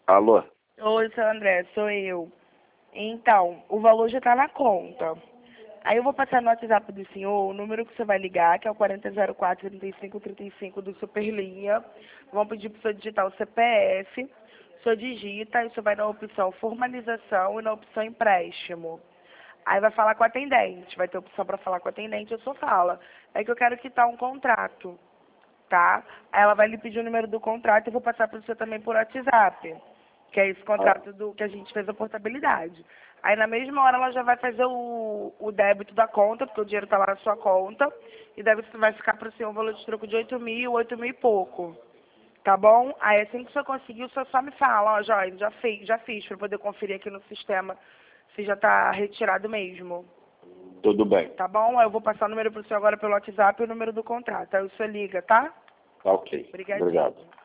Alô? Oi, seu André, sou eu. Então, o valor já está na conta. Aí eu vou passar no WhatsApp do senhor o número que você vai ligar, que é o 4004-3535 do Superlinha. Vão pedir para o senhor digitar o CPF. O senhor digita, e o senhor vai na opção formalização e na opção empréstimo. Aí vai falar com a atendente, vai ter opção para falar com a atendente, eu só fala. É que eu quero quitar um contrato, tá? Aí ela vai lhe pedir o número do contrato e eu vou passar para o senhor também por WhatsApp, que é esse Ah, contrato do que a gente fez a portabilidade. Aí na mesma hora ela já vai fazer o débito da conta, porque o dinheiro está lá na sua conta, e débito vai ficar para o senhor um valor de troco de 8.000 e pouco. Tá bom? Aí assim que o senhor conseguir, o senhor só me fala, ó, Joyce, já fiz, para poder conferir aqui no sistema se já está retirado mesmo. tudo bem. Tá bom? Aí eu vou passar o número pro senhor agora pelo WhatsApp e o número do contrato. Aí o senhor liga, tá? Tá ok. Obrigadinho. Obrigado.